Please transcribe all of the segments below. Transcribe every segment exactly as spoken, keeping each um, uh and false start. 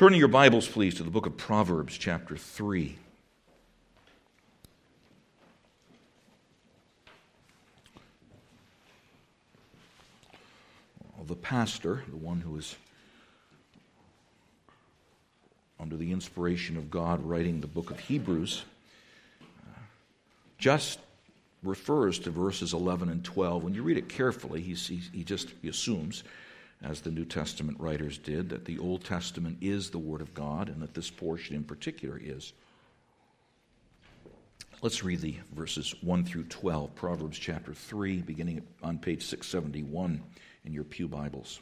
Turning your Bibles, please, to the book of Proverbs, chapter three. The pastor, the one who is under the inspiration of God writing the book of Hebrews, just refers to verses eleven and twelve. When you read it carefully, he, he, he just he assumes, as the New Testament writers did, that the Old Testament is the Word of God and that this portion in particular is. Let's read the verses one through twelve, Proverbs chapter three, beginning on page six seventy-one in your pew Bibles.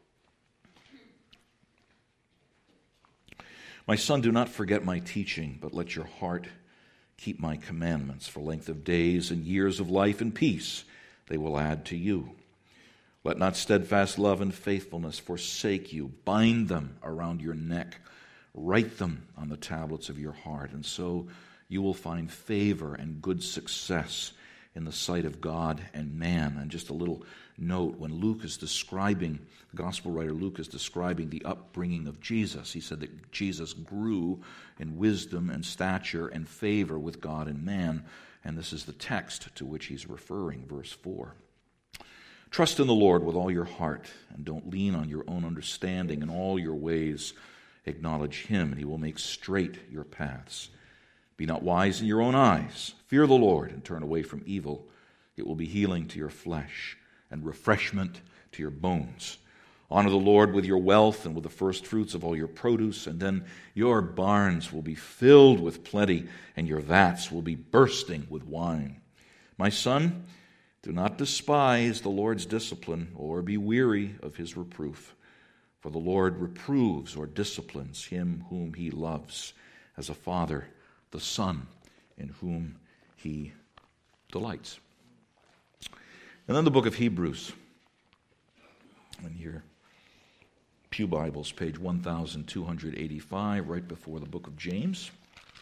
My son, do not forget my teaching, but let your heart keep my commandments. For length of days and years of life and peace they will add to you. Let not steadfast love and faithfulness forsake you. Bind them around your neck. Write them on the tablets of your heart, and so you will find favor and good success in the sight of God and man. And just a little note, when Luke is describing, the gospel writer Luke is describing the upbringing of Jesus, he said that Jesus grew in wisdom and stature and favor with God and man, and this is the text to which he's referring, verse four. Trust in the Lord with all your heart, and don't lean on your own understanding. In all your ways acknowledge him, and he will make straight your paths. Be not wise in your own eyes. Fear the Lord and turn away from evil. It will be healing to your flesh and refreshment to your bones. Honor the Lord with your wealth and with the first fruits of all your produce, and then your barns will be filled with plenty, and your vats will be bursting with wine. My son, do not despise the Lord's discipline or be weary of his reproof. For the Lord reproves or disciplines him whom he loves, as a father the son in whom he delights. And then the book of Hebrews. In your pew Bibles, page one thousand two hundred eighty-five, right before the book of James.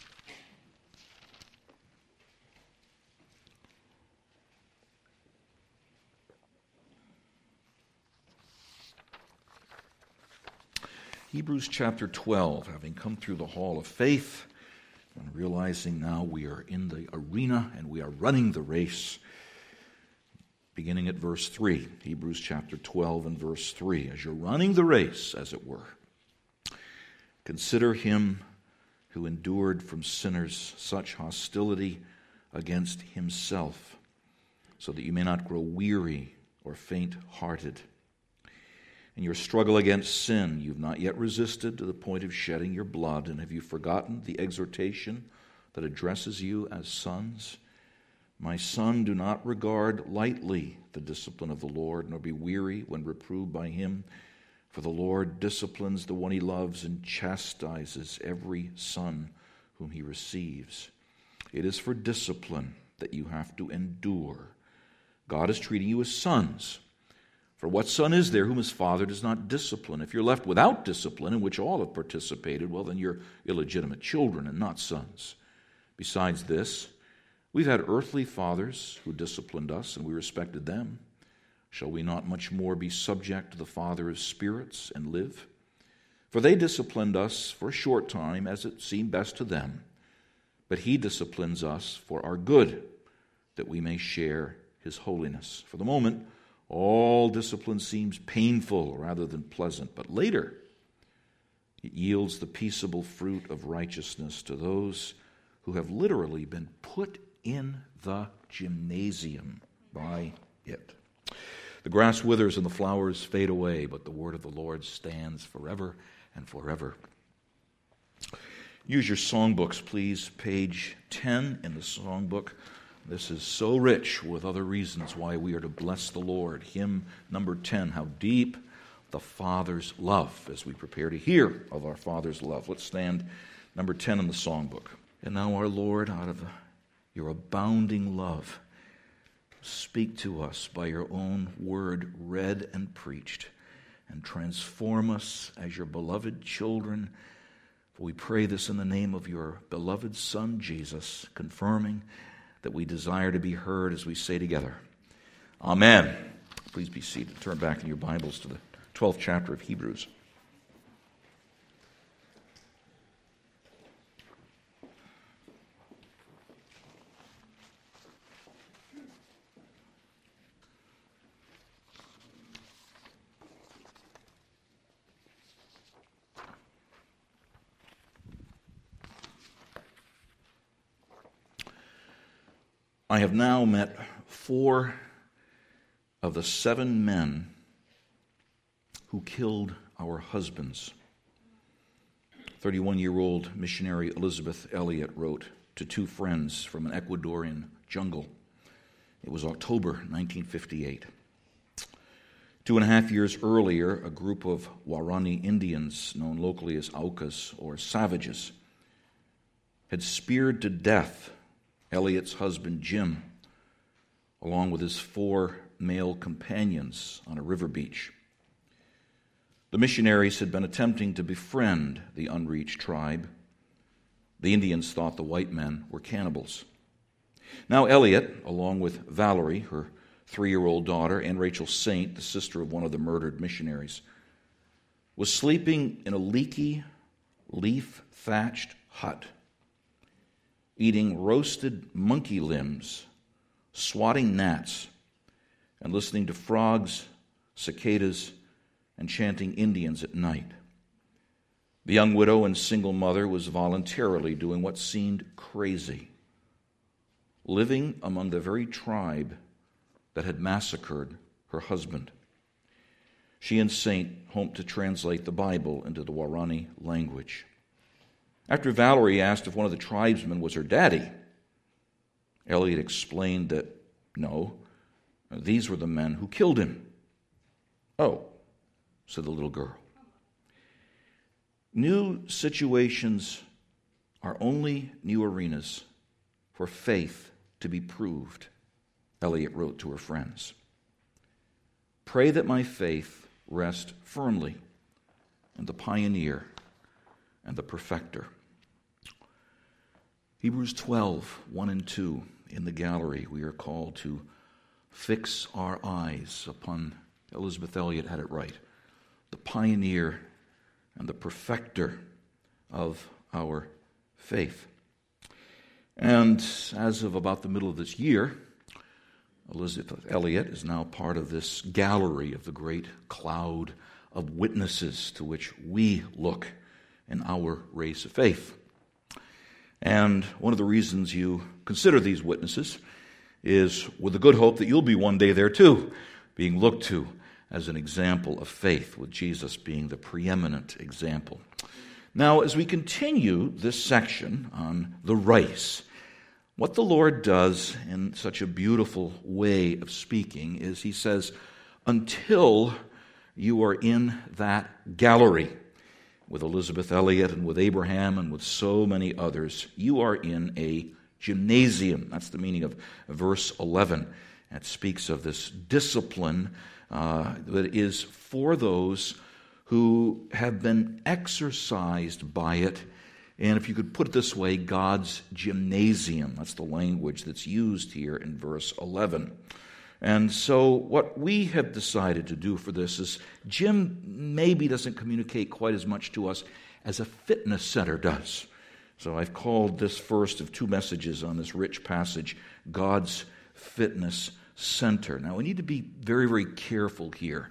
Hebrews chapter twelve, having come through the hall of faith and realizing now we are in the arena and we are running the race, beginning at verse three, Hebrews chapter twelve and verse three. As you're running the race, as it were, consider him who endured from sinners such hostility against himself, so that you may not grow weary or faint-hearted. In your struggle against sin, you've not yet resisted to the point of shedding your blood, and have you forgotten the exhortation that addresses you as sons? My son, do not regard lightly the discipline of the Lord, nor be weary when reproved by him. For the Lord disciplines the one he loves and chastises every son whom he receives. It is for discipline that you have to endure. God is treating you as sons. For what son is there whom his father does not discipline? If you're left without discipline, in which all have participated, well, then you're illegitimate children and not sons. Besides this, we've had earthly fathers who disciplined us, and we respected them. Shall we not much more be subject to the Father of spirits and live? For they disciplined us for a short time, as it seemed best to them. But he disciplines us for our good, that we may share his holiness. For the moment, all discipline seems painful rather than pleasant, but later it yields the peaceable fruit of righteousness to those who have literally been put in the gymnasium by it. The grass withers and the flowers fade away, but the word of the Lord stands forever and forever. Use your songbooks, please. Page ten in the songbook. This is so rich with other reasons why we are to bless the Lord. Hymn number ten, How Deep the Father's Love, as we prepare to hear of our Father's love. Let's stand, number ten in the songbook. And now, our Lord, out of your abounding love, speak to us by your own word read and preached, and transform us as your beloved children. For we pray this in the name of your beloved Son, Jesus, confirming that we desire to be heard as we say together, Amen. Please be seated. Turn back in your Bibles to the twelfth chapter of Hebrews. I have now met four of the seven men who killed our husbands. thirty-one-year-old missionary Elizabeth Elliot wrote to two friends from an Ecuadorian jungle. It was October nineteen fifty-eight. Two and a half years earlier, a group of Guarani Indians, known locally as Aucas or savages, had speared to death Elliot's husband Jim, along with his four male companions on a river beach. The missionaries had been attempting to befriend the unreached tribe. The Indians thought the white men were cannibals. Now Elliot, along with Valerie, her three-year-old daughter, and Rachel Saint, the sister of one of the murdered missionaries, was sleeping in a leaky, leaf-thatched hut, eating roasted monkey limbs, swatting gnats, and listening to frogs, cicadas, and chanting Indians at night. The young widow and single mother was voluntarily doing what seemed crazy, living among the very tribe that had massacred her husband. She and Saint hoped to translate the Bible into the Guarani language. After Valerie asked if one of the tribesmen was her daddy, Elliot explained that no, these were the men who killed him. Oh, said the little girl. New situations are only new arenas for faith to be proved, Elliot wrote to her friends. Pray that my faith rest firmly in the pioneer and the perfecter. Hebrews twelve, one and two, in the gallery, we are called to fix our eyes upon, Elizabeth Elliot had it right, the pioneer and the perfecter of our faith. And as of about the middle of this year, Elizabeth Elliot is now part of this gallery of the great cloud of witnesses to which we look in our race of faith. And one of the reasons you consider these witnesses is with the good hope that you'll be one day there too, being looked to as an example of faith, with Jesus being the preeminent example. Now, as we continue this section on the race, what the Lord does in such a beautiful way of speaking is he says, until you are in that gallery with Elizabeth Elliot and with Abraham and with so many others, you are in a gymnasium. That's the meaning of verse eleven. It speaks of this discipline uh, that is for those who have been exercised by it. And if you could put it this way, God's gymnasium. That's the language that's used here in verse eleven. And so what we have decided to do for this is, gym maybe doesn't communicate quite as much to us as a fitness center does. So I've called this first of two messages on this rich passage, God's Fitness Center. Now we need to be very, very careful here.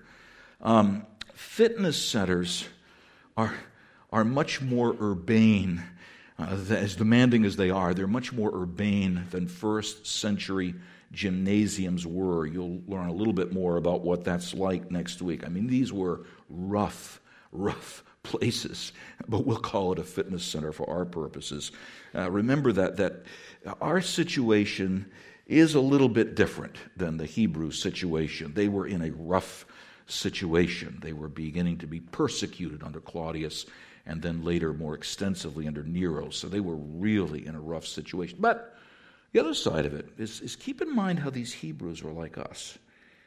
Um, fitness centers are... are much more urbane, uh, as demanding as they are. They're much more urbane than first century gymnasiums were. You'll learn a little bit more about what that's like next week. I mean, these were rough, rough places, but we'll call it a fitness center for our purposes. Uh, remember that that our situation is a little bit different than the Hebrew situation. They were in a rough situation. They were beginning to be persecuted under Claudius, and then later more extensively under Nero. So they were really in a rough situation. But the other side of it is, is keep in mind how these Hebrews were like us.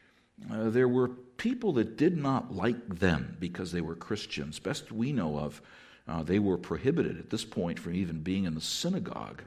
Uh, there were people that did not like them because they were Christians. Best we know of, uh, they were prohibited at this point from even being in the synagogue.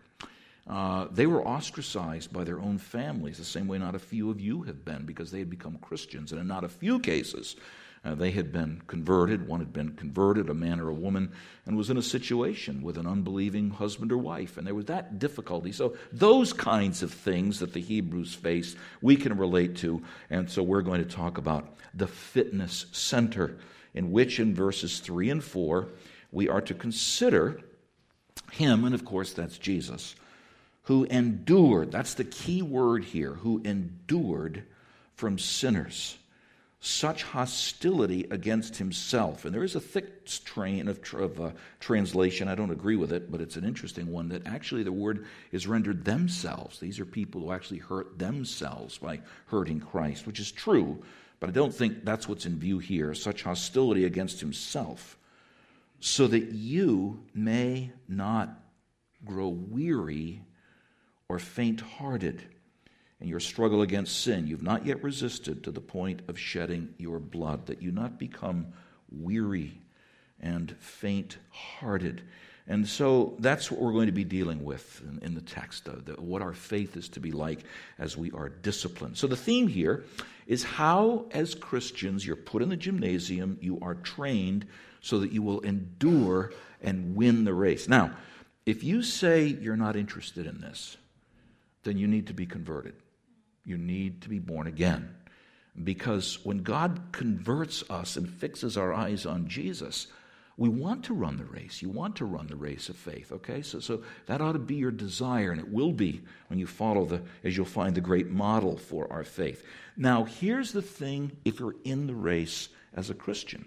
Uh, they were ostracized by their own families, the same way not a few of you have been, because they had become Christians. And in not a few cases, Uh, they had been converted. One had been converted, a man or a woman, and was in a situation with an unbelieving husband or wife. And there was that difficulty. So those kinds of things that the Hebrews faced, we can relate to. And so we're going to talk about the fitness center, in which in verses three and four, we are to consider him, and of course that's Jesus, who endured, that's the key word here, who endured from sinners such hostility against himself. And there is a thick train of, of uh, translation. I don't agree with it, but it's an interesting one, that actually the word is rendered themselves. These are people who actually hurt themselves by hurting Christ, which is true, but I don't think that's what's in view here. Such hostility against himself, so that you may not grow weary or faint-hearted in your struggle against sin. You've not yet resisted to the point of shedding your blood, that you not become weary and faint-hearted. And so that's what we're going to be dealing with in, in the text, uh, the, what our faith is to be like as we are disciplined. So the theme here is how, as Christians, you're put in the gymnasium, you are trained so that you will endure and win the race. Now, if you say you're not interested in this, then you need to be converted. You need to be born again. Because when God converts us and fixes our eyes on Jesus, we want to run the race. You want to run the race of faith, okay? So, so that ought to be your desire, and it will be when you follow the, as you'll find, the great model for our faith. Now, here's the thing if you're in the race as a Christian.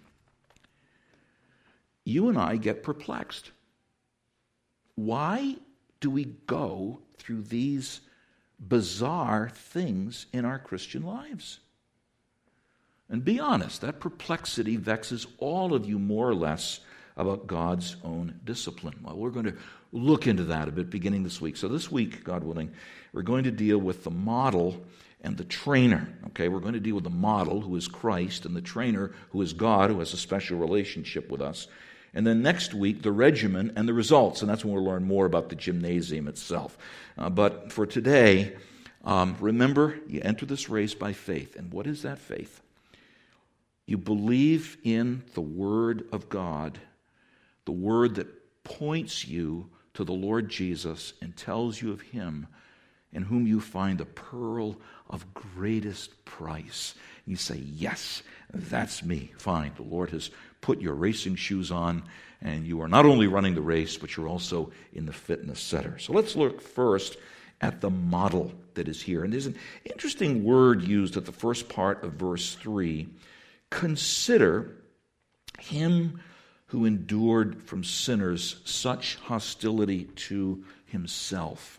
You and I get perplexed. Why do we go through these bizarre things in our Christian lives? And be honest, that perplexity vexes all of you more or less about God's own discipline. Well, we're going to look into that a bit beginning this week. So this week, God willing, we're going to deal with the model and the trainer. Okay, we're going to deal with the model, who is Christ, and the trainer, who is God, who has a special relationship with us. And then next week, the regimen and the results. And that's when we'll learn more about the gymnasium itself. Uh, but for today, um, remember, you enter this race by faith. And what is that faith? You believe in the Word of God, the Word that points you to the Lord Jesus and tells you of Him, in whom you find the pearl of greatest price. You say, yes, that's me. Fine, the Lord has put your racing shoes on, and you are not only running the race, but you're also in the fitness center. So let's look first at the model that is here. And there's an interesting word used at the first part of verse three. Consider him who endured from sinners such hostility to himself.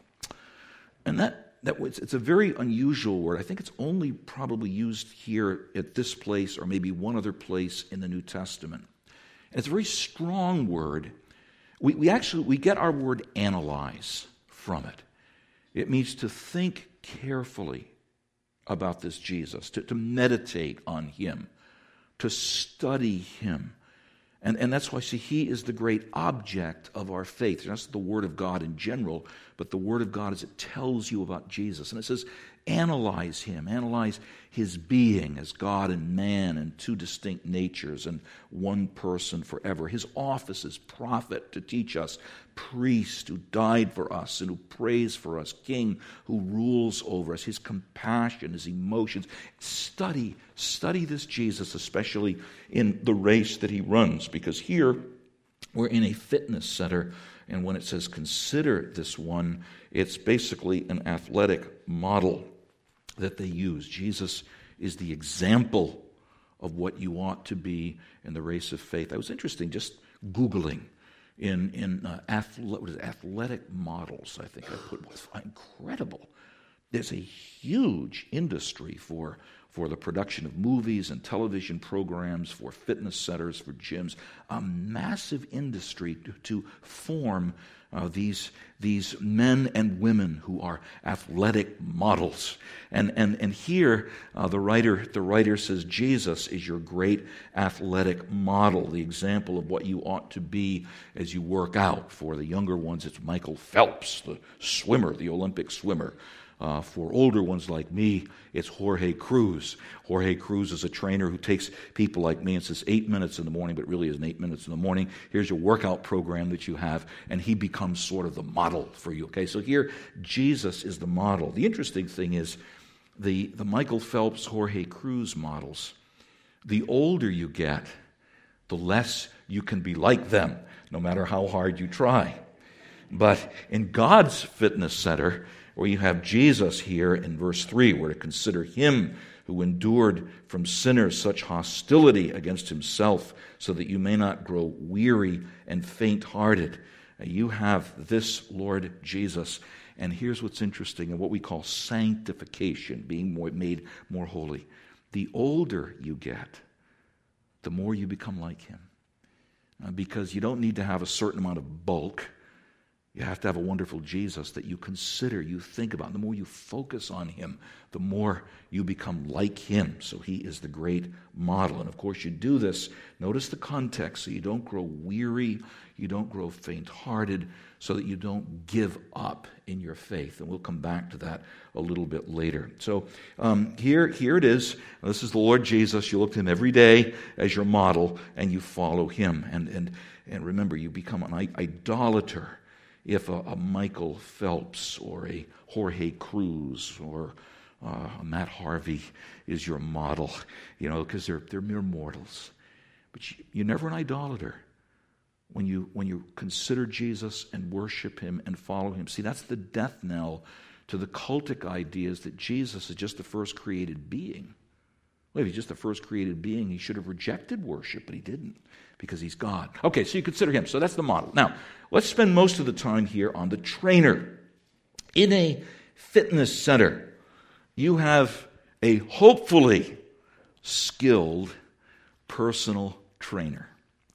And that, that was, it's a very unusual word. I think it's only probably used here at this place or maybe one other place in the New Testament. And it's a very strong word. We, we actually, we get our word analyze from it. It means to think carefully about this Jesus, to, to meditate on him, to study him. And, and that's why, see, he is the great object of our faith. That's the Word of God in general, but the Word of God as it tells you about Jesus. And it says, analyze him, analyze his being as God and man in two distinct natures and one person forever. His office as prophet to teach us, priest who died for us and who prays for us, king who rules over us, his compassion, his emotions. Study, study this Jesus, especially in the race that he runs, because here we're in a fitness center, and when it says consider this one, it's basically an athletic model that they use. Jesus is the example of what you ought to be in the race of faith. I was interesting just Googling in in uh, athle- what is it, athletic models. I think I put was incredible. There's a huge industry for for the production of movies and television programs, for fitness centers, for gyms, a massive industry to, to form uh, these these men and women who are athletic models. And and and here uh, the writer the writer says Jesus is your great athletic model, the example of what you ought to be as you work out. For the younger ones, it's Michael Phelps, the swimmer, the Olympic swimmer. Uh, for older ones like me, it's Jorge Cruz. Jorge Cruz is a trainer who takes people like me and says eight minutes in the morning, but it really isn't eight minutes in the morning. Here's your workout program that you have, and he becomes sort of the model for you. Okay, so here Jesus is the model. The interesting thing is the, the Michael Phelps, Jorge Cruz models, the older you get, the less you can be like them, no matter how hard you try. But in God's fitness center, where you have Jesus here in verse three, we're to consider him who endured from sinners such hostility against himself, so that you may not grow weary and faint-hearted. You have this Lord Jesus. And here's what's interesting, and what we call sanctification, being more, made more holy. The older you get, the more you become like him. Uh, because you don't need to have a certain amount of bulk. You have to have a wonderful Jesus that you consider, you think about. The more you focus on him, the more you become like him. So he is the great model. And of course you do this, notice the context, so you don't grow weary, you don't grow faint-hearted, so that you don't give up in your faith. And we'll come back to that a little bit later. So um, here, here it is. This is the Lord Jesus. You look to him every day as your model, and you follow him. And, and, and remember, you become an idolater if a, a Michael Phelps or a Jorge Cruz or uh, a Matt Harvey is your model, you know, because they're they're mere mortals. But you, you're never an idolater when you when you consider Jesus and worship him and follow him. See, that's the death knell to the cultic ideas that Jesus is just the first created being. Well, if he's just the first created being, he should have rejected worship, but he didn't, because he's God. Okay, so you consider him. So that's the model. Now, let's spend most of the time here on the trainer. In a fitness center, you have a hopefully skilled personal trainer.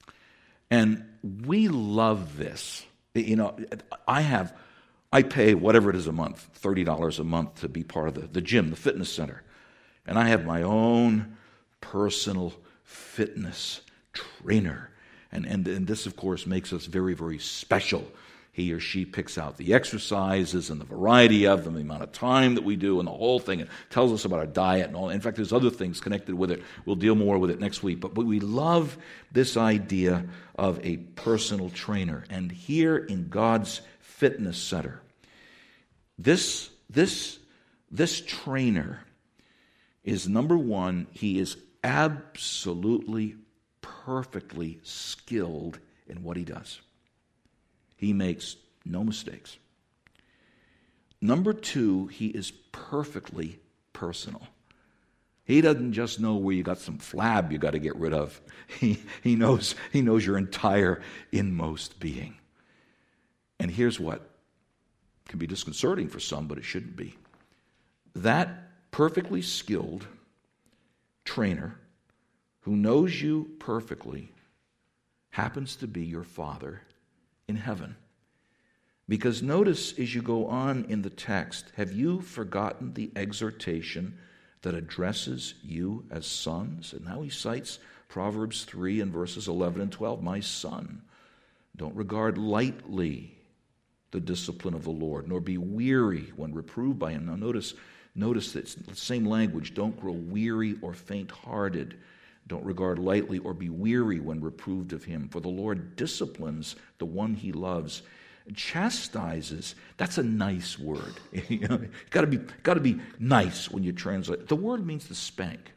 And we love this. You know, I have, I pay whatever it is a month, thirty dollars a month to be part of the, the gym, the fitness center. And I have my own personal fitness trainer. And, and, and this, of course, makes us very, very special. He or she picks out the exercises and the variety of them, the amount of time that we do, and the whole thing. It tells us about our diet and all. In fact, there's other things connected with it. We'll deal more with it next week. But, but we love this idea of a personal trainer. And here in God's fitness center, this, this, this trainer is, number one, he is absolutely, perfectly skilled in what he does. He makes no mistakes. Number two, he is perfectly personal. He doesn't just know where you got some flab you got to get rid of. He, he knows, he knows your entire inmost being. And here's what can be disconcerting for some, but it shouldn't be. That perfectly skilled trainer who knows you perfectly happens to be your Father in heaven. Because notice as you go on in the text, have you forgotten the exhortation that addresses you as sons? And now he cites Proverbs three and verses eleven and twelve. My son, don't regard lightly the discipline of the Lord, nor be weary when reproved by him. Now notice Notice that it's the same language. Don't grow weary or faint-hearted. Don't regard lightly or be weary when reproved of him. For the Lord disciplines the one he loves. Chastises, that's a nice word. You know, got to be got to be nice when you translate. The word means to spank.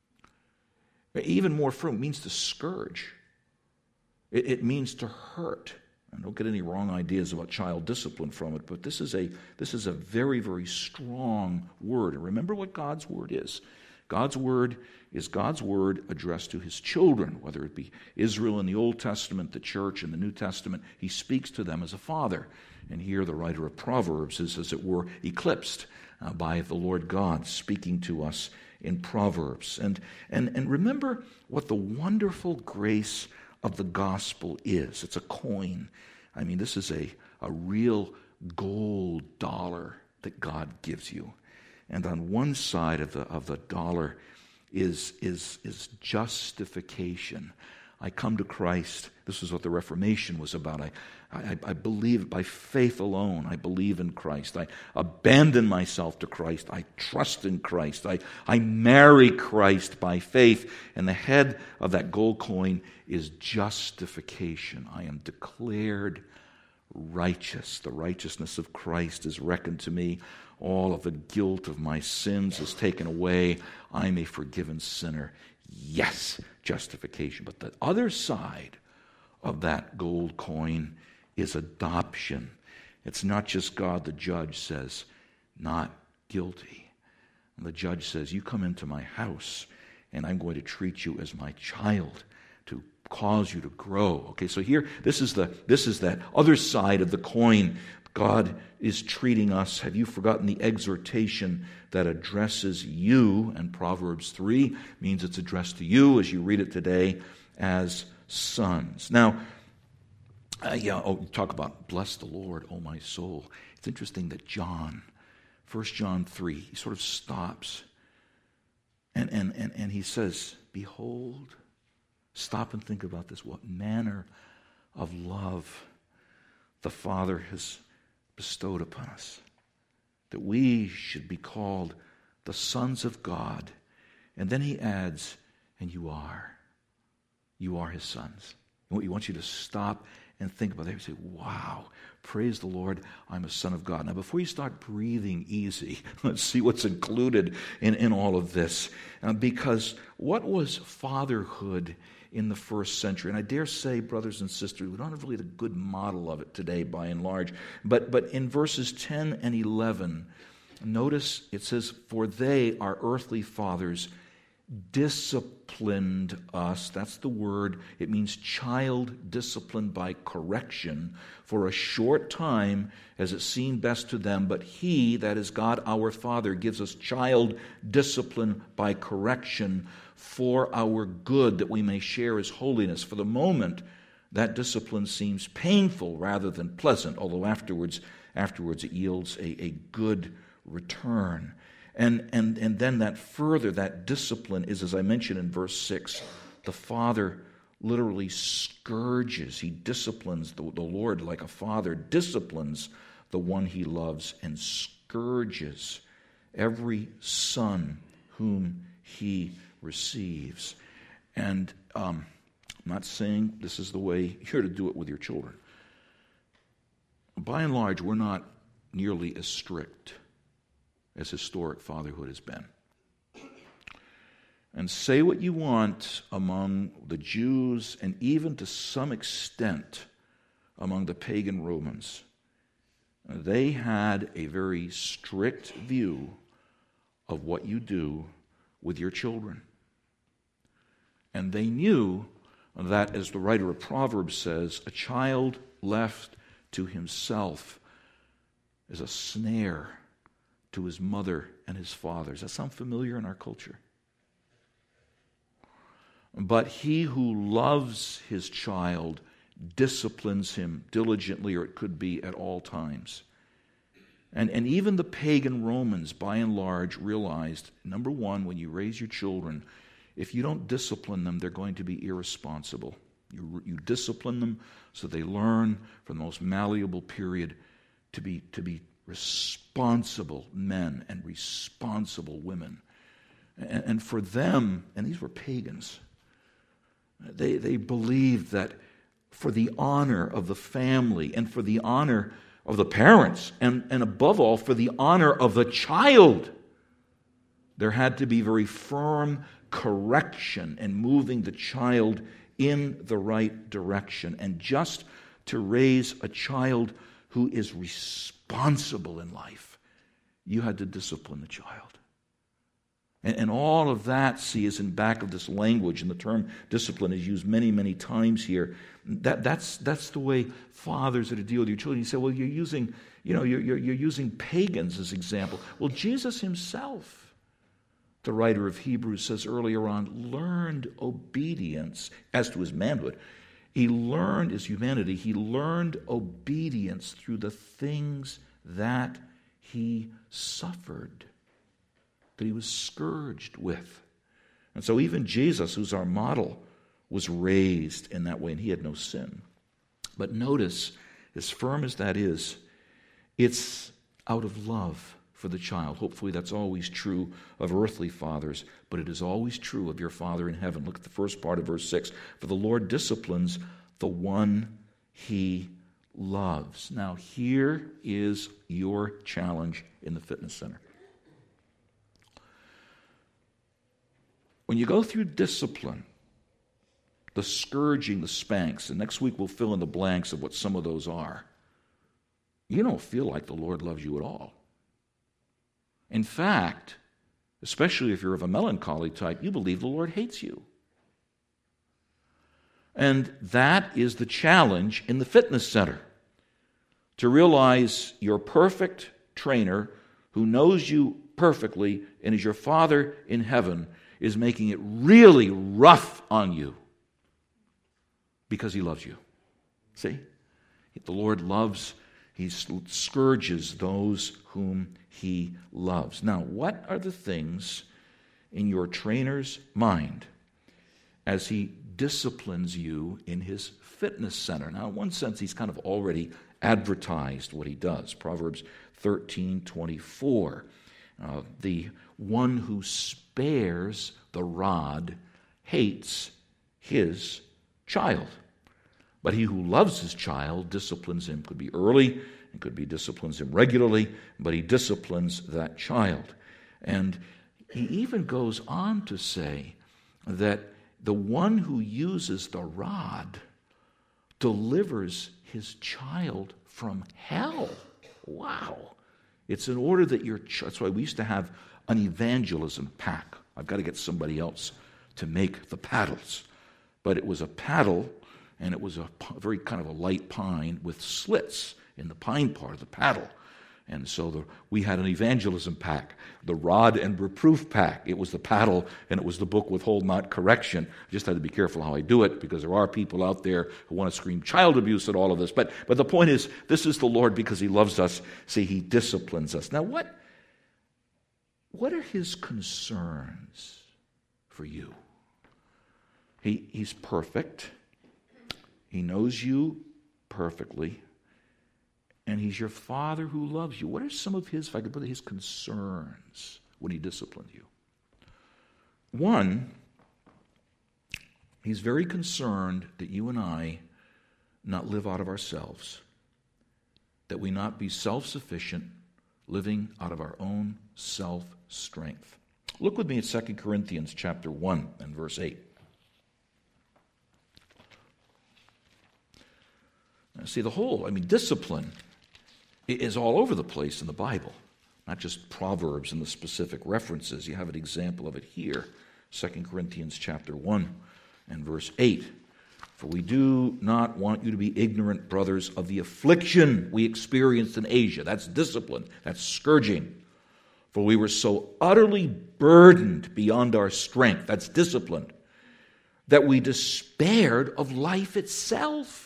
Even more firm, it means to scourge. It, it means to hurt. And don't get any wrong ideas about child discipline from it, but this is a this is a very, very strong word. And remember what God's word is. God's word is God's word addressed to his children, whether it be Israel in the Old Testament, the church in the New Testament. He speaks to them as a father. And here the writer of Proverbs is, as it were, eclipsed uh, by the Lord God speaking to us in Proverbs. And, and, and remember what the wonderful grace of the gospel is. It's a coin. I mean, this is a, a real gold dollar that God gives you. And on one side of the of the dollar is, is, is justification. I come to Christ. This is what the Reformation was about. I, I, I believe by faith alone. I believe in Christ. I abandon myself to Christ. I trust in Christ. I, I marry Christ by faith. And the head of that gold coin is justification. I am declared righteous. The righteousness of Christ is reckoned to me. All of the guilt of my sins is taken away. I'm a forgiven sinner. Yes, justification. But the other side of that gold coin is adoption. It's not just God. The judge says, not guilty. And the judge says, you come into my house, and I'm going to treat you as my child to cause you to grow. Okay, so here, this is the this is that other side of the coin. God is treating us. Have you forgotten the exhortation that addresses you? And Proverbs three means it's addressed to you as you read it today as sons. Now, uh, yeah, oh, talk about bless the Lord, oh my soul. It's interesting that John, First John three, he sort of stops and, and, and, and he says, behold, stop and think about this, what manner of love the Father has bestowed upon us, that we should be called the sons of God. And then he adds, and you are. You are his sons. And he wants you to stop and think about that. You say, wow, praise the Lord, I'm a son of God. Now, before you start breathing easy, let's see what's included in, in all of this. Uh, because what was fatherhood in the first century? And I dare say, brothers and sisters, we don't have really a good model of it today by and large. But, but in verses ten and eleven, notice it says, for they, our earthly fathers, disciplined us. That's the word. It means child disciplined by correction for a short time as it seemed best to them. But he, that is God our Father, gives us child discipline by correction for our good, that we may share his holiness. For the moment, that discipline seems painful rather than pleasant, although afterwards, afterwards it yields a, a good return. And, and, and then that further, that discipline is, as I mentioned in verse six, the Father literally scourges. He disciplines, the, the Lord, like a father, disciplines the one he loves and scourges every son whom he receives. And um, I'm not saying this is the way you're to do it with your children. By and large, we're not nearly as strict as historic fatherhood has been. And say what you want among the Jews, and even to some extent among the pagan Romans, they had a very strict view of what you do with your children. And they knew that, as the writer of Proverbs says, a child left to himself is a snare to his mother and his father. Does that sound familiar in our culture? But he who loves his child disciplines him diligently, or it could be at all times. And, and even the pagan Romans, by and large, realized, number one, when you raise your children, if you don't discipline them, they're going to be irresponsible. You, you discipline them so they learn from the most malleable period to be to be responsible men and responsible women. And, and for them, and these were pagans, they, they believed that for the honor of the family and for the honor of the parents and, and above all for the honor of the child, there had to be very firm correction and moving the child in the right direction. And just to raise a child who is responsible in life, you had to discipline the child. And, and all of that, see, is in back of this language, and the term discipline is used many, many times here. That, that's, that's the way fathers are to deal with your children. You say, well, you're using, you know, you're, you're, you're using pagans as example. Well, Jesus himself, the writer of Hebrews says earlier on, learned obedience as to his manhood. He learned his humanity. He learned obedience through the things that he suffered, that he was scourged with. And so even Jesus, who's our model, was raised in that way, and he had no sin. But notice, as firm as that is, it's out of love for the child. Hopefully that's always true of earthly fathers, but it is always true of your Father in heaven. Look at the first part of verse six. For the Lord disciplines the one he loves. Now here is your challenge in the fitness center. When you go through discipline, the scourging, the spanks, and next week we'll fill in the blanks of what some of those are. you don't feel like the Lord loves you at all. In fact, especially if you're of a melancholy type, you believe the Lord hates you. And that is the challenge in the fitness center, to realize your perfect trainer who knows you perfectly and is your Father in heaven is making it really rough on you because he loves you. See? The Lord loves, he scourges those whom he loves. Now, what are the things in your trainer's mind as he disciplines you in his fitness center? Now, in one sense, he's kind of already advertised what he does. Proverbs thirteen twenty-four. Uh, the one who spares the rod hates his child, but he who loves his child disciplines him. Could be early, and could be disciplines him regularly, but he disciplines that child. And he even goes on to say that the one who uses the rod delivers his child from hell. Wow. It's in order that your ch- that's why we used to have an evangelism pack. I've got to get somebody else to make the paddles. But it was a paddle, and it was a p- very kind of a light pine with slits in the pine part of the paddle. And so the, we had an evangelism pack, the rod and reproof pack. It was the paddle, and it was the book Withhold Not Correction. I just had to be careful how I do it, because there are people out there who want to scream child abuse at all of this. But, but the point is, this is the Lord because he loves us. See, he disciplines us. Now, what, what are his concerns for you? He, he's perfect. He knows you perfectly. And he's your Father who loves you. What are some of his, if I could put it, his concerns when he disciplined you? One, he's very concerned that you and I not live out of ourselves, that we not be self-sufficient, living out of our own self-strength. Look with me at Second Corinthians chapter one and verse eight. Now, see, the whole, I mean, discipline is all over the place in the Bible, not just Proverbs and the specific references. You have an example of it here, Second Corinthians chapter one and verse eight. For we do not want you to be ignorant, brothers, of the affliction we experienced in Asia. That's discipline, that's scourging. For we were so utterly burdened beyond our strength, that's discipline, that we despaired of life itself.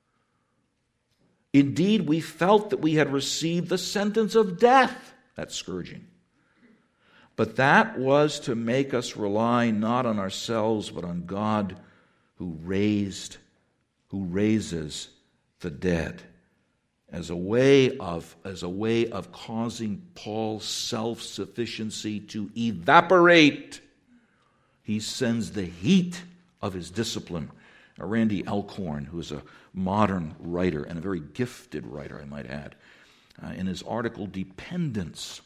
Indeed, we felt that we had received the sentence of death. That's scourging. But that was to make us rely not on ourselves, but on God who raised, who raises the dead. As a way of, as a way of causing Paul's self-sufficiency to evaporate, he sends the heat of his discipline. Now, Randy Alcorn, who is a modern writer and a very gifted writer, I might add, uh, in his article Dependence,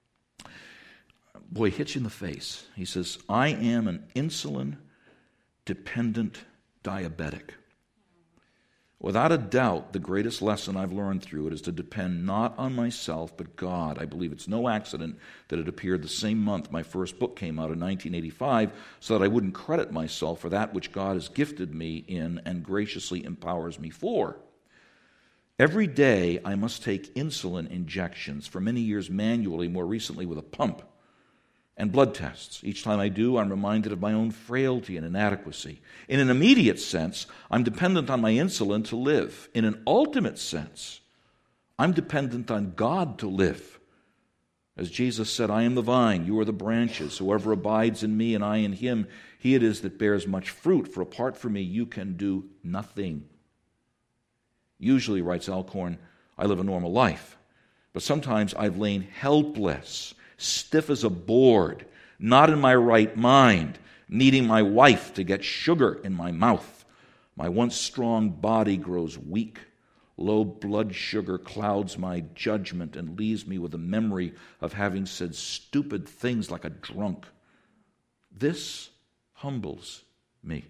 boy, hits you in the face. He says, I am an insulin-dependent diabetic. Without a doubt, the greatest lesson I've learned through it is to depend not on myself, but God. I believe it's no accident that it appeared the same month my first book came out in nineteen eighty-five, so that I wouldn't credit myself for that which God has gifted me in and graciously empowers me for. Every day I must take insulin injections, for many years manually, more recently with a pump, and blood tests. Each time I do, I'm reminded of my own frailty and inadequacy. In an immediate sense, I'm dependent on my insulin to live. In an ultimate sense, I'm dependent on God to live. As Jesus said, I am the vine, you are the branches. Whoever abides in me and I in him, he it is that bears much fruit, for apart from me you can do nothing. Usually, writes Alcorn, I live a normal life, but sometimes I've lain helpless, stiff as a board, not in my right mind, needing my wife to get sugar in my mouth. My once strong body grows weak. Low blood sugar clouds my judgment and leaves me with a memory of having said stupid things like a drunk. This humbles me.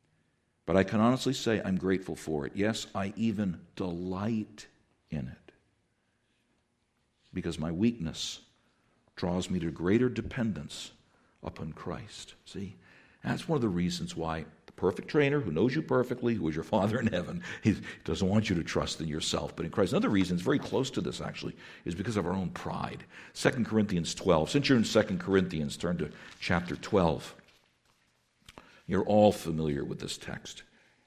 But I can honestly say I'm grateful for it. Yes, I even delight in it. because my weakness draws me to greater dependence upon Christ. See, that's one of the reasons why the perfect trainer who knows you perfectly, who is your Father in heaven, he doesn't want you to trust in yourself, but in Christ. Another reason, it's very close to this actually, is because of our own pride. Second Corinthians twelve. Since you're in Second Corinthians, turn to chapter twelve. You're all familiar with this text.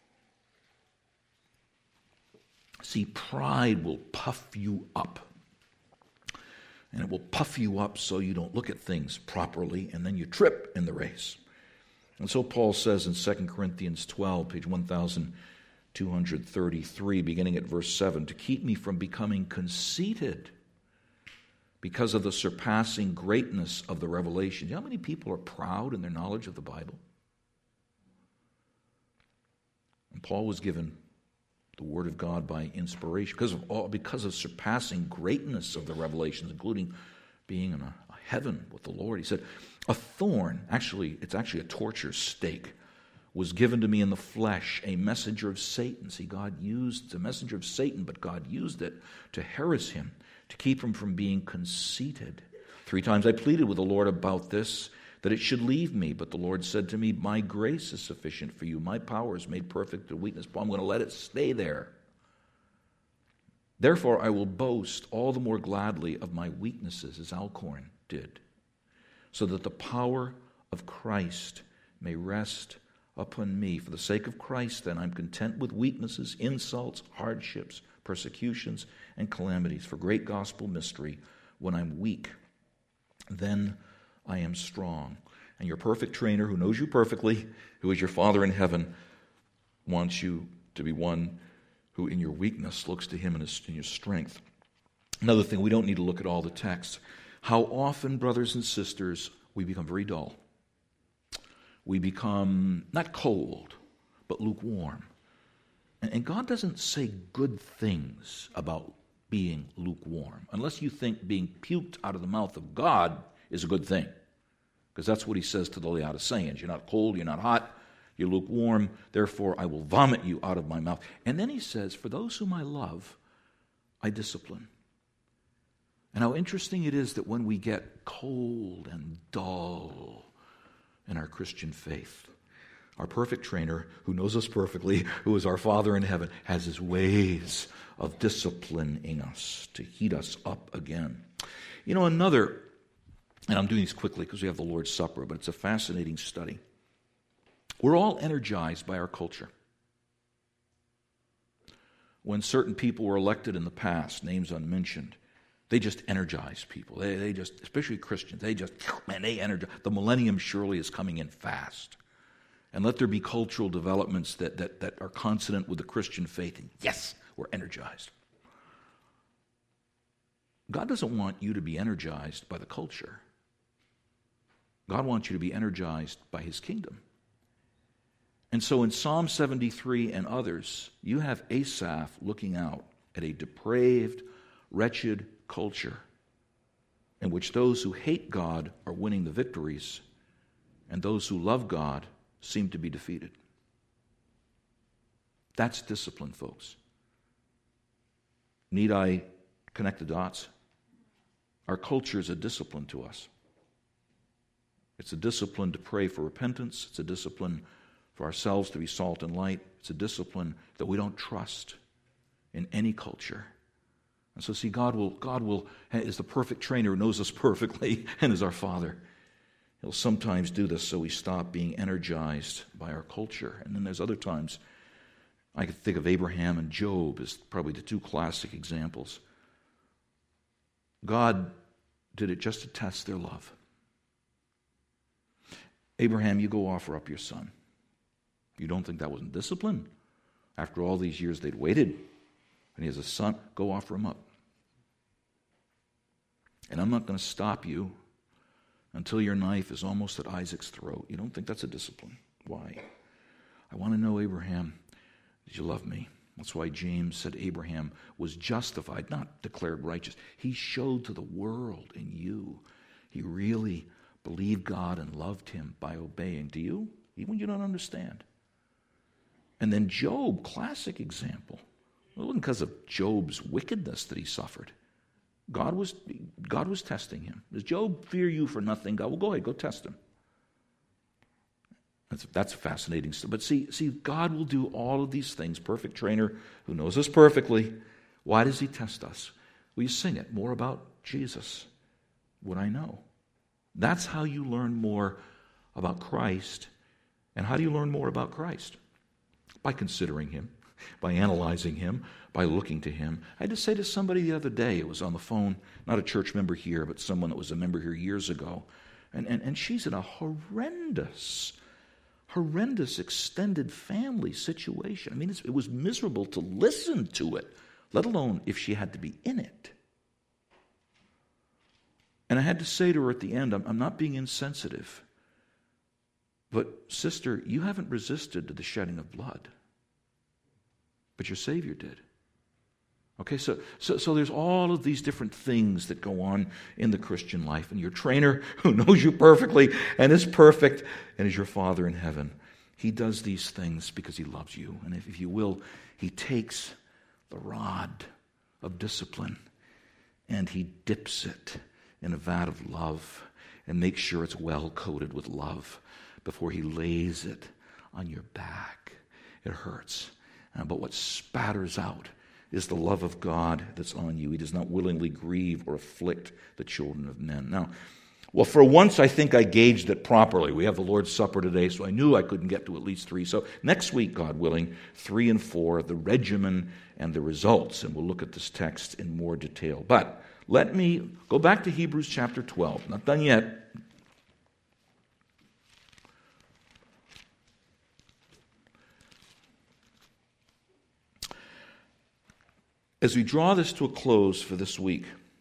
See, pride will puff you up. And it will puff you up so you don't look at things properly, and then you trip in the race. And so Paul says in Second Corinthians twelve, page one thousand two hundred thirty-three, beginning at verse seven, to keep me from becoming conceited because of the surpassing greatness of the revelation. You know how many people are proud in their knowledge of the Bible? And Paul was given the Word of God by inspiration because of all, because of surpassing greatness of the revelations, including being in a, a heaven with the Lord. He said, a thorn, actually, it's actually a torture stake, was given to me in the flesh, a messenger of Satan. See, God used the messenger of Satan, but God used it to harass him, to keep him from being conceited. Three times I pleaded with the Lord about this, that it should leave me. But the Lord said to me, my grace is sufficient for you. My power is made perfect in weakness. But I'm going to let it stay there. Therefore, I will boast all the more gladly of my weaknesses, as Alcorn did, so that the power of Christ may rest upon me. For the sake of Christ, then, I'm content with weaknesses, insults, hardships, persecutions, and calamities. For great gospel mystery, when I'm weak, then I am strong. And your perfect trainer, who knows you perfectly, who is your Father in heaven, wants you to be one who in your weakness looks to him in, his, in your strength. Another thing, we don't need to look at all the texts. How often, brothers and sisters, we become very dull. We become not cold, but lukewarm. And, and God doesn't say good things about being lukewarm, unless you think being puked out of the mouth of God is a good thing. Because that's what he says to the Laodiceans. You're not cold, you're not hot, you're lukewarm, therefore I will vomit you out of my mouth. And then he says, for those whom I love, I discipline. And how interesting it is that when we get cold and dull in our Christian faith, our perfect trainer, who knows us perfectly, who is our Father in heaven, has his ways of disciplining us to heat us up again. You know, another, and I'm doing this quickly because we have the Lord's Supper, but it's a fascinating study. We're all energized by our culture. When certain people were elected in the past, names unmentioned, they just energize people. They, they just, especially Christians, they just, man, they energize. The millennium surely is coming in fast. And let there be cultural developments that, that, that are consonant with the Christian faith. And yes, we're energized. God doesn't want you to be energized by the culture. God wants you to be energized by his kingdom. And so in Psalm seventy-three and others, you have Asaph looking out at a depraved, wretched culture in which those who hate God are winning the victories and those who love God seem to be defeated. That's discipline, folks. Need I connect the dots? Our culture is a discipline to us. It's a discipline to pray for repentance. It's a discipline for ourselves to be salt and light. It's a discipline that we don't trust in any culture. And so see, God will, God will, is the perfect trainer who knows us perfectly and is our Father. He'll sometimes do this so we stop being energized by our culture. And then there's other times, I could think of Abraham and Job as probably the two classic examples. God did it just to test their love. Abraham, you go offer up your son. You don't think that wasn't discipline? After all these years they'd waited, and he has a son, go offer him up. And I'm not going to stop you until your knife is almost at Isaac's throat. You don't think that's a discipline? Why? I want to know, Abraham, did you love me? That's why James said Abraham was justified, not declared righteous. He showed to the world and you, he really believed God and loved him by obeying. Do you? Even when you don't understand. And then Job, classic example. It wasn't because of Job's wickedness that he suffered. God was, God was testing him. Does Job fear you for nothing? God, well, go ahead, go test him. That's, that's fascinating stuff. But see, see, God will do all of these things. Perfect trainer who knows us perfectly. Why does he test us? Well, you sing it. More about Jesus. What I know. That's how you learn more about Christ. And how do you learn more about Christ? By considering him, by analyzing him, by looking to him. I had to say to somebody the other day, it was on the phone, not a church member here, but someone that was a member here years ago. And, and, and she's in a horrendous, horrendous extended family situation. I mean, it's, it was miserable to listen to it, let alone if she had to be in it. And I had to say to her at the end, I'm, I'm not being insensitive, but sister, you haven't resisted to the shedding of blood. But your Savior did. Okay, so, so so there's all of these different things that go on in the Christian life. And your trainer, who knows you perfectly and is perfect and is your Father in heaven, he does these things because he loves you. And if, if you will, he takes the rod of discipline and he dips it in a vat of love and makes sure it's well coated with love before he lays it on your back. It hurts. Uh, but what spatters out is the love of God that's on you. He does not willingly grieve or afflict the children of men. Now, well, for once I think I gauged it properly. We have the Lord's Supper today, so I knew I couldn't get to at least three. So next week, God willing, three and four, the regimen and the results. And we'll look at this text in more detail. But let me go back to Hebrews chapter twelve. Not done yet. As we draw this to a close for this week,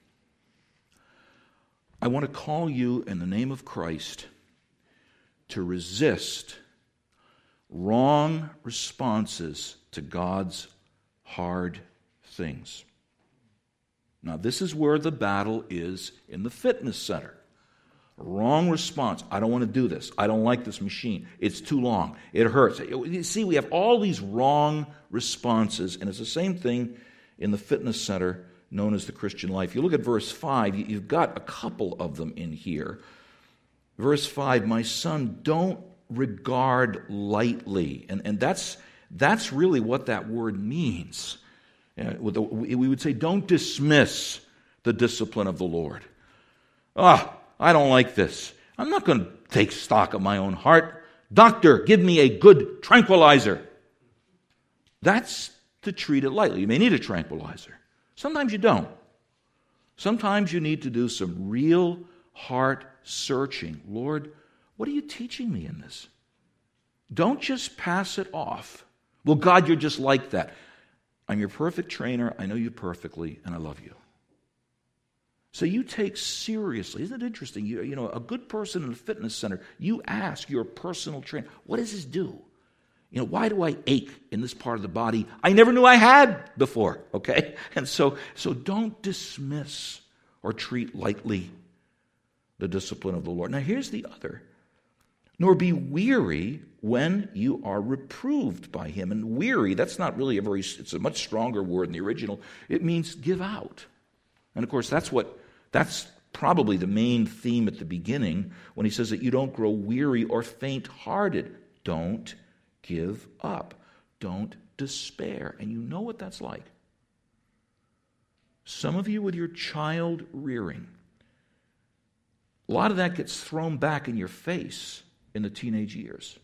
I want to call you in the name of Christ to resist wrong responses to God's hard things. Now, this is where the battle is in the fitness center. A wrong response. I don't want to do this. I don't like this machine. It's too long. It hurts. You see, we have all these wrong responses, and it's the same thing in the fitness center known as the Christian life. You look at verse five, you've got a couple of them in here. Verse five, my son, don't regard lightly. And, and that's, that's really what that word means. Uh, with the, we would say, don't dismiss the discipline of the Lord. Ah, I don't like this. I'm not going to take stock of my own heart. Doctor, give me a good tranquilizer. That's to treat it lightly. You may need a tranquilizer. Sometimes you don't. Sometimes you need to do some real heart searching. Lord, what are you teaching me in this? Don't just pass it off. Well, God, you're just like that. I'm your perfect trainer. I know you perfectly, and I love you. So you take seriously. Isn't it interesting? You, you know, a good person in a fitness center, you ask your personal trainer, what does this do? You know, why do I ache in this part of the body I never knew I had before, okay? And so, so don't dismiss or treat lightly the discipline of the Lord. Now, here's the other. Nor be weary when you are reproved by him. And weary, that's not really a very, it's a much stronger word in the original. It means give out. And of course, that's what, that's probably the main theme at the beginning when he says that you don't grow weary or faint-hearted. Don't give up. Don't despair. And you know what that's like. Some of you with your child rearing, a lot of that gets thrown back in your face in the teenage years.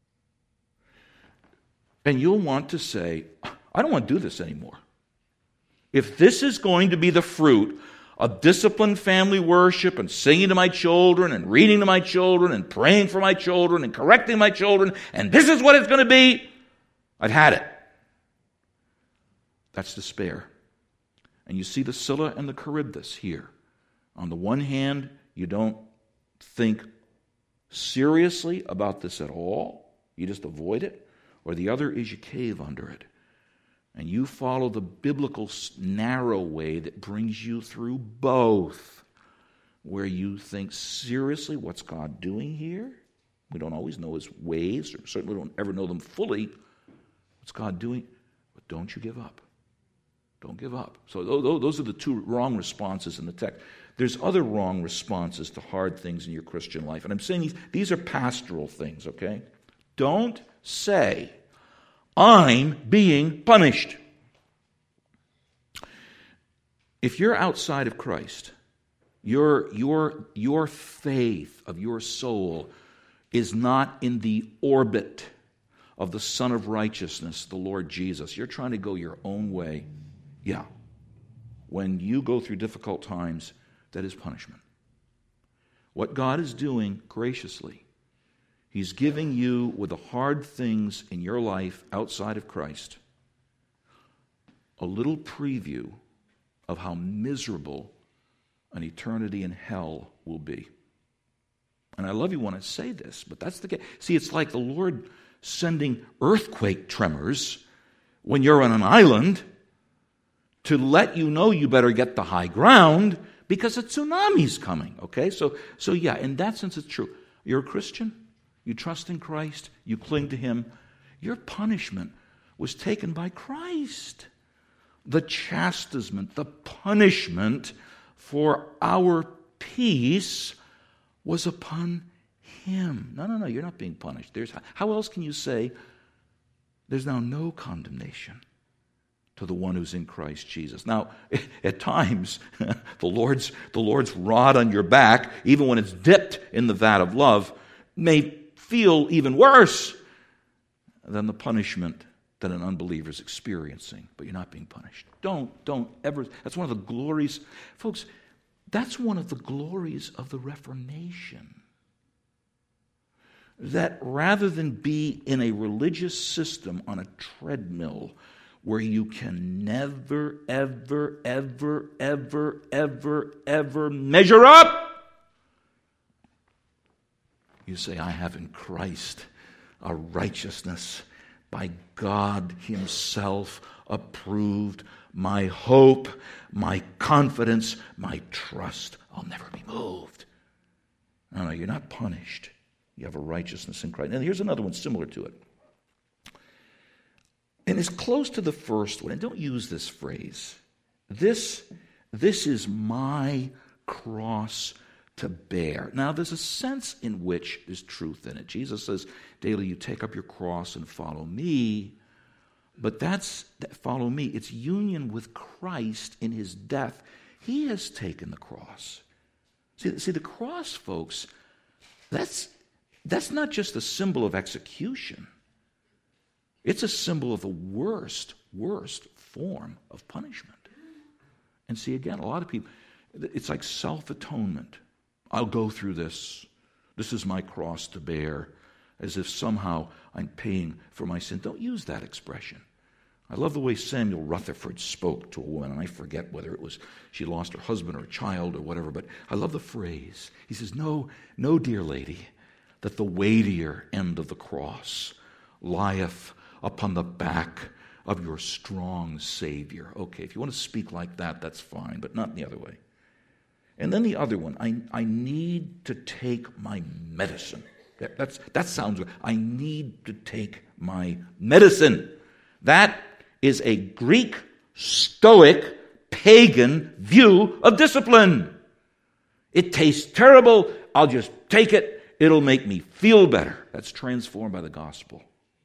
And you'll want to say, I don't want to do this anymore. If this is going to be the fruit of disciplined family worship and singing to my children and reading to my children and praying for my children and correcting my children, and this is what it's going to be, I've had it. That's despair. And you see the Scylla and the Charybdis here. On the one hand, you don't think seriously about this at all. You just avoid it. Or the other is you cave under it. And you follow the biblical narrow way that brings you through both, where you think seriously, what's God doing here? We don't always know his ways, or certainly don't ever know them fully. What's God doing? But don't you give up. Don't give up. So those are the two wrong responses in the text. There's other wrong responses to hard things in your Christian life. And I'm saying these, these are pastoral things, okay? Don't say, I'm being punished. If you're outside of Christ, your, your, your faith of your soul is not in the orbit of the Son of Righteousness, the Lord Jesus. You're trying to go your own way. Yeah. When you go through difficult times, that is punishment. What God is doing graciously, He's giving you, with the hard things in your life outside of Christ, a little preview of how miserable an eternity in hell will be. And I love you when I say this, but that's the case. See, it's like the Lord sending earthquake tremors when you're on an island to let you know you better get the high ground because a tsunami's coming, okay? So, so yeah, in that sense it's true. You're a Christian, you trust in Christ, you cling to Him. Your punishment was taken by Christ. The chastisement, the punishment for our peace was upon Him. No, no, no, you're not being punished. There's, how else can you say there's now no condemnation to the one who's in Christ Jesus? Now, at times, the Lord's, the Lord's rod on your back, even when it's dipped in the vat of love, may feel even worse than the punishment that an unbeliever is experiencing. But you're not being punished. Don't, don't ever. That's one of the glories. Folks, that's one of the glories of the Reformation. That rather than be in a religious system on a treadmill where you can never, ever, ever, ever, ever, ever measure up, you say, I have in Christ a righteousness by God Himself approved, my hope, my confidence, my trust. I'll never be moved. No, no, you're not punished. You have a righteousness in Christ. And here's another one similar to it. And it's close to the first one. And don't use this phrase. This, this is my cross to bear. Now, there's a sense in which there's truth in it. Jesus says, daily you take up your cross and follow me. But that's, that follow me. It's union with Christ in His death. He has taken the cross. See, see the cross, folks, that's, that's not just a symbol of execution. It's a symbol of the worst, worst form of punishment. And see, again, a lot of people, it's like self-atonement. I'll go through this. This is my cross to bear, as if somehow I'm paying for my sin. Don't use that expression. I love the way Samuel Rutherford spoke to a woman, and I forget whether it was she lost her husband or a child or whatever, but I love the phrase. He says, no, no, dear lady, that the weightier end of the cross lieth upon the back of your strong Savior. Okay, if you want to speak like that, that's fine, but not the other way. And then the other one, I, I need to take my medicine. That, that's, that sounds good. I need to take my medicine. That is a Greek, Stoic, pagan view of discipline. It tastes terrible. I'll just take it. It'll make me feel better. That's transformed by the gospel.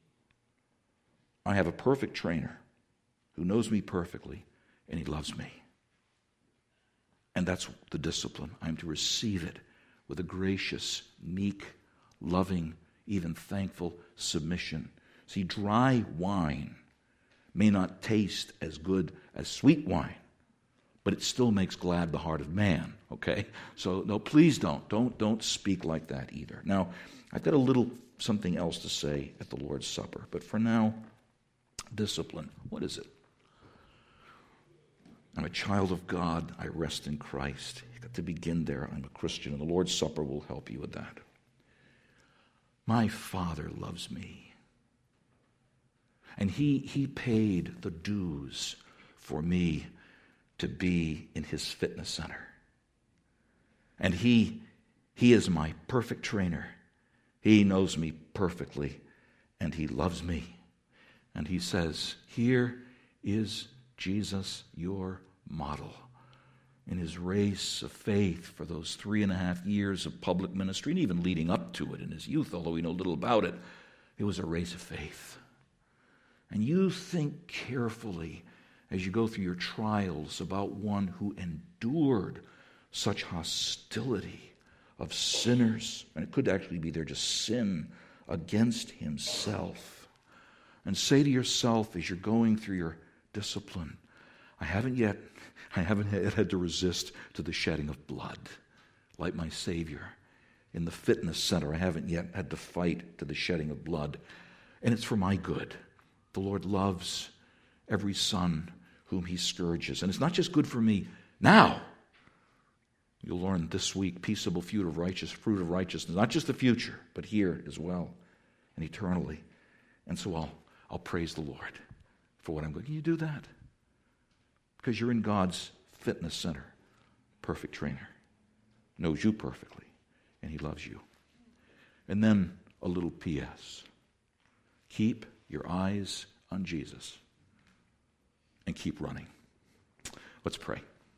I have a perfect trainer who knows me perfectly, and he loves me. And that's the discipline. I'm to receive it with a gracious, meek, loving, even thankful submission. See, dry wine may not taste as good as sweet wine, but it still makes glad the heart of man, okay? So, no, please don't. Don't, don't speak like that either. Now, I've got a little something else to say at the Lord's Supper, but for now, discipline. What is it? I'm a child of God. I rest in Christ. You've got to begin there. I'm a Christian, and the Lord's Supper will help you with that. My Father loves me. And he, he paid the dues for me to be in His fitness center. And he, he is my perfect trainer. He knows me perfectly, and He loves me. And He says, here is Jesus your model in his race of faith for those three and a half years of public ministry, and even leading up to it in his youth, although we know little about it. It was a race of faith. And you think carefully as you go through your trials about one who endured such hostility of sinners, and it could actually be there just sin against himself. And say to yourself as you're going through your discipline, I haven't yet, I haven't yet had to resist to the shedding of blood like my Savior. In the fitness center, I haven't yet had to fight to the shedding of blood. And it's for my good. The Lord loves every son whom he scourges. And it's not just good for me now. You'll learn this week peaceable fruit of righteous fruit of righteousness, not just the future, but here as well and eternally. And so I'll I'll praise the Lord for what I'm going. Can you do that? Because you're in God's fitness center. Perfect trainer. Knows you perfectly. And he loves you. And then a little P S. Keep your eyes on Jesus. And keep running. Let's pray.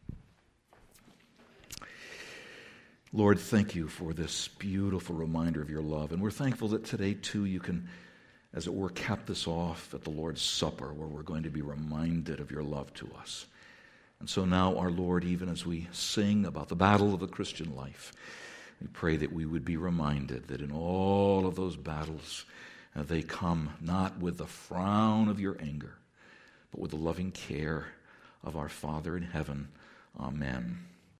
Lord, thank you for this beautiful reminder of your love. And we're thankful that today, too, you can, as it were, cap this off at the Lord's Supper, where we're going to be reminded of your love to us. And so now, our Lord, even as we sing about the battle of the Christian life, we pray that we would be reminded that in all of those battles, uh, they come not with the frown of your anger, but with the loving care of our Father in heaven. Amen.